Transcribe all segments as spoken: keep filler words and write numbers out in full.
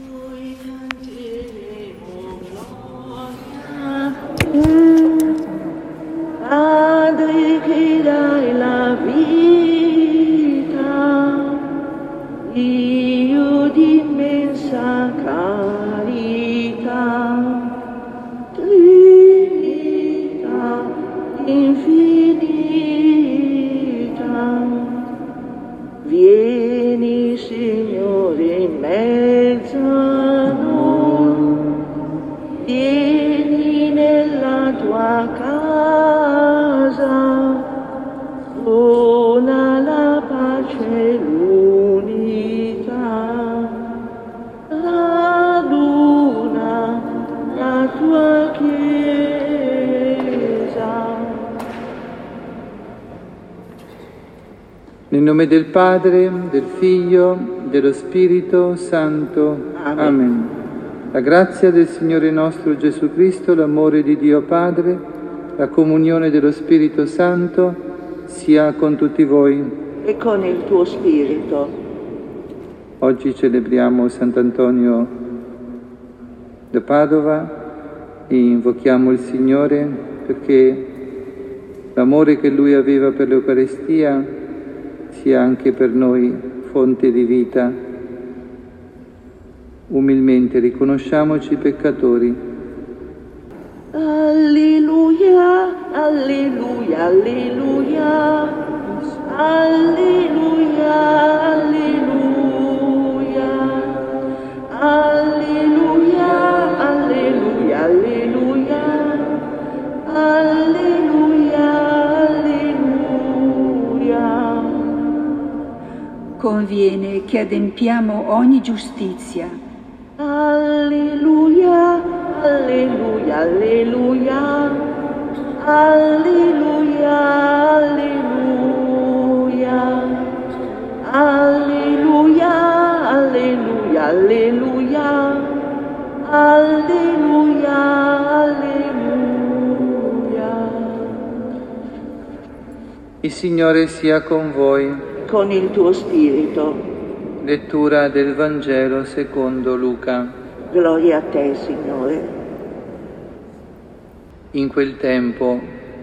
Padre che dai la vita, Dio di immensa carità, Trinità infinita, vieni Signore in mezzo a noi, vieni nella tua casa, dona la pace e l'unità, raduna la tua Chiesa. Nel nome del Padre, del Figlio, dello Spirito Santo. Amen. Amen. La grazia del Signore nostro Gesù Cristo, l'amore di Dio Padre, la comunione dello Spirito Santo sia con tutti voi. E con il tuo spirito. Oggi celebriamo Sant'Antonio da Padova e invochiamo il Signore perché l'amore che lui aveva per l'Eucaristia sia anche per noi fonte di vita. Umilmente riconosciamoci peccatori. Alleluia, alleluia, alleluia, alleluia, alleluia, alleluia, alleluia, alleluia, alleluia, alleluia. Conviene che adempiamo ogni giustizia. Alleluia, alleluia, alleluia, alleluia, alleluia, alleluia, alleluia, alleluia, alleluia, alleluia. Il Signore sia con voi. Con il tuo spirito. Lettura del Vangelo secondo Luca. Gloria a te, Signore. In quel tempo,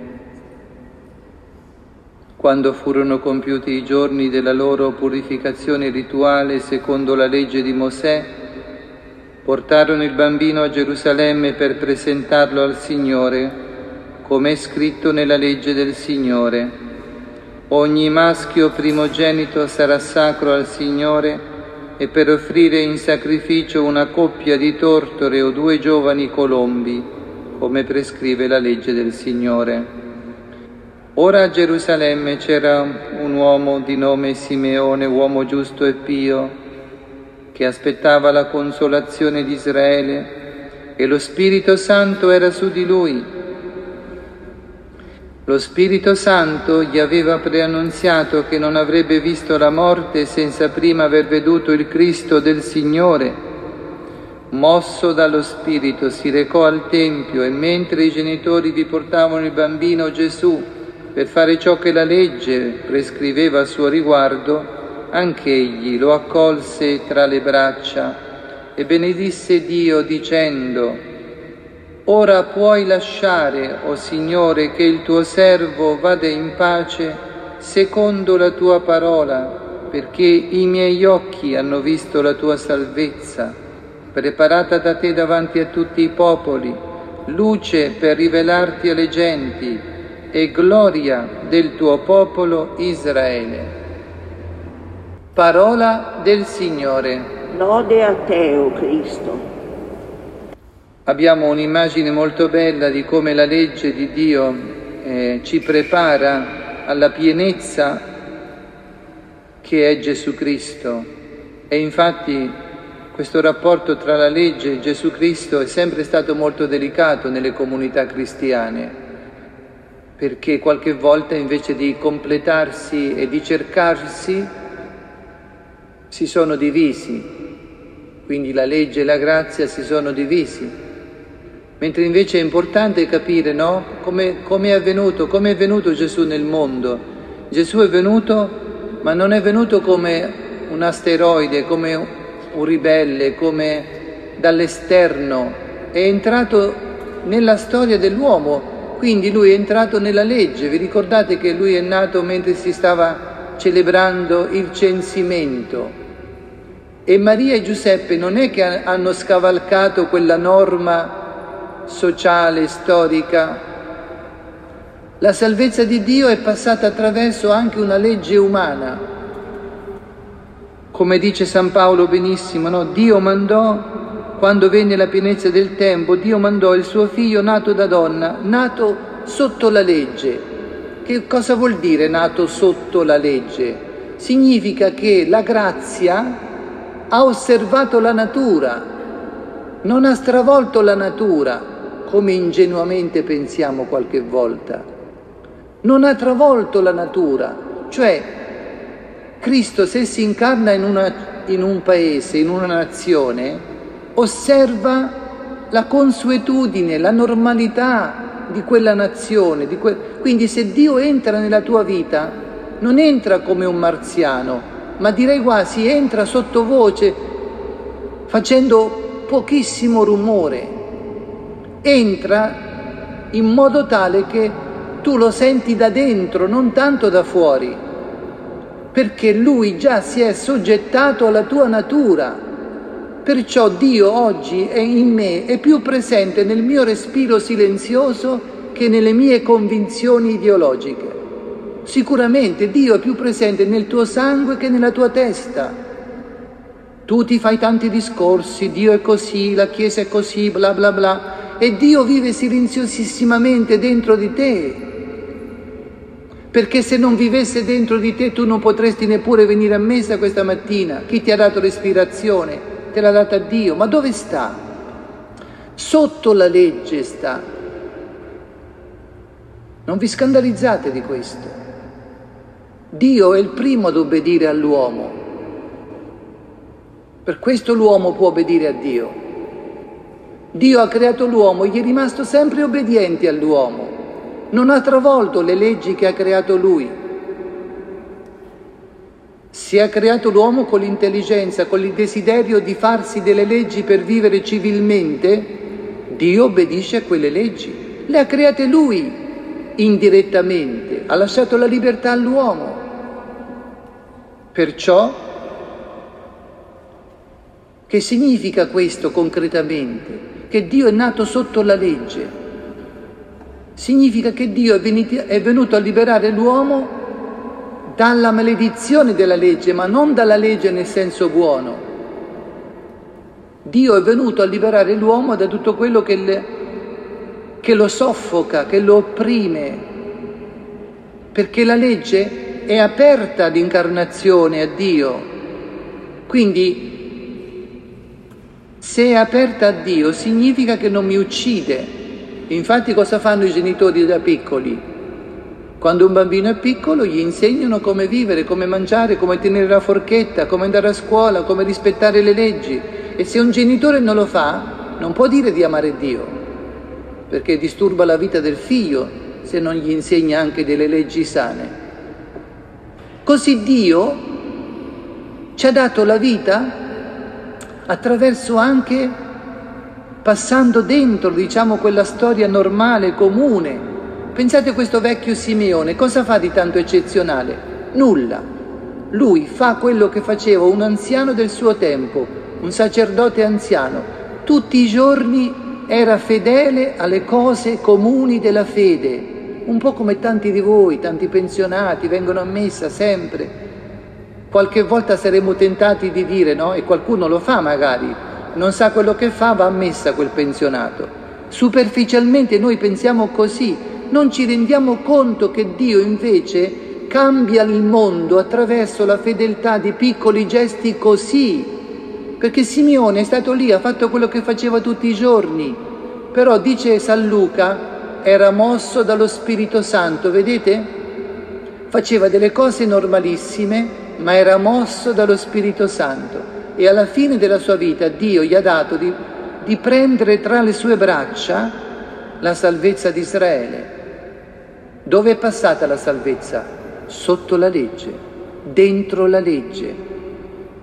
quando furono compiuti i giorni della loro purificazione rituale secondo la legge di Mosè, portarono il bambino a Gerusalemme per presentarlo al Signore, come è scritto nella legge del Signore. Ogni maschio primogenito sarà sacro al Signore e per offrire in sacrificio una coppia di tortore o due giovani colombi, come prescrive la legge del Signore. Ora a Gerusalemme c'era un uomo di nome Simeone, uomo giusto e pio, che aspettava la consolazione di Israele, e lo Spirito Santo era su di lui. Lo Spirito Santo gli aveva preannunziato che non avrebbe visto la morte senza prima aver veduto il Cristo del Signore. Mosso dallo Spirito si recò al Tempio e mentre i genitori vi portavano il bambino Gesù per fare ciò che la legge prescriveva a suo riguardo, anch'egli lo accolse tra le braccia e benedisse Dio dicendo: «Ora puoi lasciare, o Signore, che il tuo servo vada in pace secondo la tua parola, perché i miei occhi hanno visto la tua salvezza, preparata da te davanti a tutti i popoli, luce per rivelarti alle genti e gloria del tuo popolo Israele». Parola del Signore. Lode a te, o Cristo. Abbiamo un'immagine molto bella di come la legge di Dio eh, ci prepara alla pienezza che è Gesù Cristo. E infatti questo rapporto tra la legge e Gesù Cristo è sempre stato molto delicato nelle comunità cristiane, perché qualche volta invece di completarsi e di cercarsi si sono divisi, quindi la legge e la grazia si sono divisi. Mentre invece è importante capire, no? Come, come è avvenuto, come è venuto Gesù nel mondo. Gesù è venuto, ma non è venuto come un asteroide, come un ribelle, come dall'esterno, è entrato nella storia dell'uomo, quindi lui è entrato nella legge. Vi ricordate che lui è nato mentre si stava celebrando il censimento, e Maria e Giuseppe non è che hanno scavalcato quella norma sociale, storica. La salvezza di Dio è passata attraverso anche una legge umana. Come dice San Paolo benissimo, no? Dio mandò, quando venne la pienezza del tempo, Dio mandò il suo figlio nato da donna, nato sotto la legge. Che cosa vuol dire nato sotto la legge? Significa che la grazia ha osservato la natura, non ha stravolto la natura, come ingenuamente pensiamo qualche volta. Non ha travolto la natura, cioè Cristo, se si incarna in, una, in un paese, in una nazione, osserva la consuetudine, la normalità di quella nazione. Di que... Quindi se Dio entra nella tua vita, non entra come un marziano, ma direi quasi entra sottovoce, facendo pochissimo rumore. Entra in modo tale che tu lo senti da dentro, non tanto da fuori, perché Lui già si è soggettato alla tua natura. Perciò Dio oggi è in me, è più presente nel mio respiro silenzioso che nelle mie convinzioni ideologiche. Sicuramente Dio è più presente nel tuo sangue che nella tua testa. Tu ti fai tanti discorsi, Dio è così, la Chiesa è così, bla bla bla, e Dio vive silenziosissimamente dentro di te. Perché se non vivesse dentro di te tu non potresti neppure venire a messa questa mattina. Chi ti ha dato l'ispirazione? Te l'ha data Dio. Ma dove sta? Sotto la legge sta. Non vi scandalizzate di questo. Dio è il primo ad obbedire all'uomo. Per questo l'uomo può obbedire a Dio. Dio ha creato l'uomo, gli è rimasto sempre obbediente all'uomo. Non ha travolto le leggi che ha creato Lui. Si è creato l'uomo con l'intelligenza, con il desiderio di farsi delle leggi per vivere civilmente. Dio obbedisce a quelle leggi. Le ha create Lui indirettamente, ha lasciato la libertà all'uomo. Perciò, che significa questo concretamente? Che Dio è nato sotto la legge. Significa che Dio è, venuto, è venuto a liberare l'uomo dalla maledizione della legge, ma non dalla legge nel senso buono. Dio è venuto a liberare l'uomo da tutto quello che, le, che lo soffoca, che lo opprime, perché la legge è aperta all'incarnazione, a Dio. Quindi, se è aperta a Dio, significa che non mi uccide. Infatti cosa fanno i genitori da piccoli? Quando un bambino è piccolo gli insegnano come vivere, come mangiare, come tenere la forchetta, come andare a scuola, come rispettare le leggi. E se un genitore non lo fa, non può dire di amare Dio, perché disturba la vita del figlio se non gli insegna anche delle leggi sane. Così Dio ci ha dato la vita attraverso anche passando dentro, diciamo, quella storia normale, comune. Pensate a questo vecchio Simeone, cosa fa di tanto eccezionale? Nulla. Lui fa quello che faceva un anziano del suo tempo, un sacerdote anziano. Tutti i giorni era fedele alle cose comuni della fede, un po' come tanti di voi, tanti pensionati, vengono a messa sempre. Qualche volta saremo tentati di dire, no? E qualcuno lo fa magari, non sa quello che fa, va a messa quel pensionato. Superficialmente noi pensiamo così, non ci rendiamo conto che Dio invece cambia il mondo attraverso la fedeltà di piccoli gesti così, perché Simeone è stato lì, ha fatto quello che faceva tutti i giorni, però dice San Luca, era mosso dallo Spirito Santo, vedete? Faceva delle cose normalissime, ma era mosso dallo Spirito Santo. E alla fine della sua vita Dio gli ha dato di, di prendere tra le sue braccia la salvezza di Israele. Dove è passata la salvezza? Sotto la legge, dentro la legge.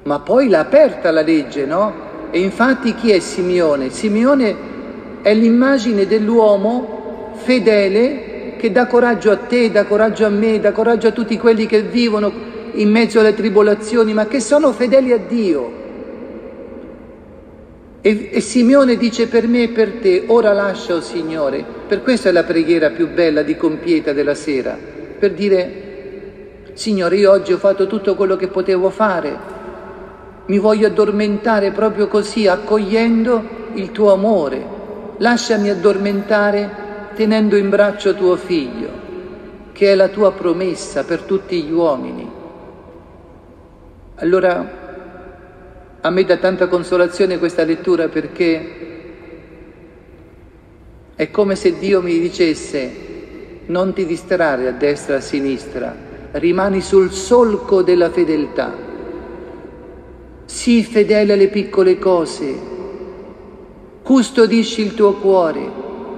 ma poi l'ha aperta la legge, no? E infatti chi è Simeone? Simeone è l'immagine dell'uomo fedele che dà coraggio a te, dà coraggio a me, dà coraggio a tutti quelli che vivono in mezzo alle tribolazioni, ma che sono fedeli a Dio. E, e Simeone dice: per me e per te, ora lascia, o Signore. Per questo è la preghiera più bella di compieta della sera, per dire: Signore, io oggi ho fatto tutto quello che potevo fare, mi voglio addormentare proprio così, accogliendo il tuo amore. Lasciami addormentare tenendo in braccio tuo figlio, che è la tua promessa per tutti gli uomini. Allora, a me dà tanta consolazione questa lettura, perché è come se Dio mi dicesse: non ti distrarre a destra e a sinistra, rimani sul solco della fedeltà, sii fedele alle piccole cose, custodisci il tuo cuore,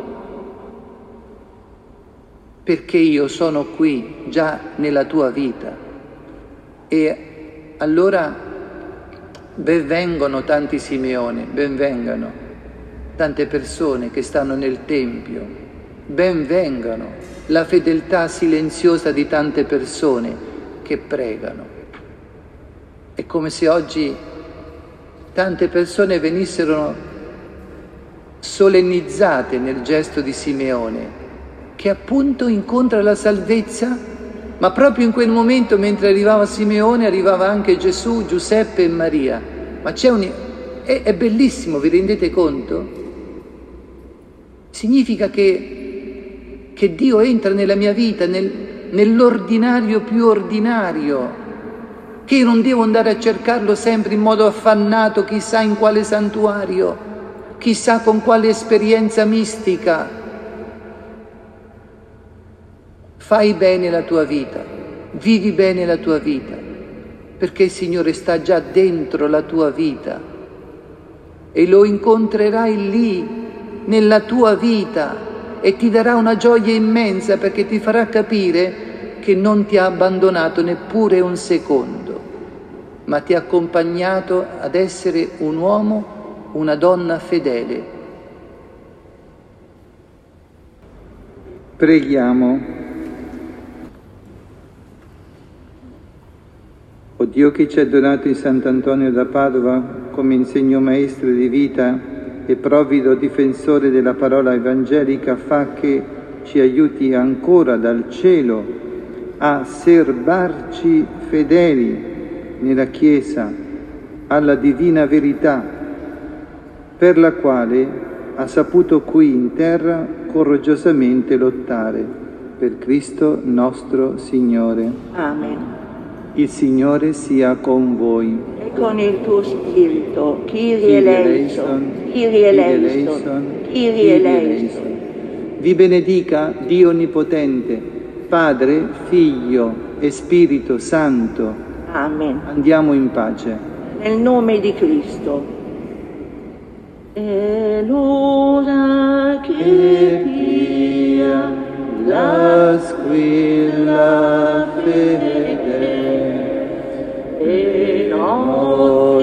perché io sono qui già nella tua vita. E allora ben vengano tanti Simeone, ben vengano tante persone che stanno nel Tempio, ben vengano la fedeltà silenziosa di tante persone che pregano. È come se oggi tante persone venissero solennizzate nel gesto di Simeone, che appunto incontra la salvezza, ma proprio in quel momento, mentre arrivava Simeone, arrivava anche Gesù, Giuseppe e Maria. Ma c'è un... è, è bellissimo, vi rendete conto? Significa che, che Dio entra nella mia vita, nel, nell'ordinario più ordinario, che io non devo andare a cercarlo sempre in modo affannato, chissà in quale santuario, chissà con quale esperienza mistica. Fai bene la tua vita, vivi bene la tua vita, perché il Signore sta già dentro la tua vita e lo incontrerai lì, nella tua vita, e ti darà una gioia immensa, perché ti farà capire che non ti ha abbandonato neppure un secondo, ma ti ha accompagnato ad essere un uomo, una donna fedele. Preghiamo. O Dio, che ci ha donato in Sant'Antonio da Padova come insegno maestro di vita e provvido difensore della parola evangelica, fa che ci aiuti ancora dal cielo a serbarci fedeli nella Chiesa alla divina verità, per la quale ha saputo qui in terra coraggiosamente lottare. Per Cristo nostro Signore. Amen. Il Signore sia con voi. E con il tuo spirito, Kyrie eleison, Kyrie eleison, Kyrie eleison. Vi benedica Dio Onnipotente, Padre, Figlio e Spirito Santo. Amen. Andiamo in pace. Nel nome di Cristo. E l'ora che pia la squilla fede e no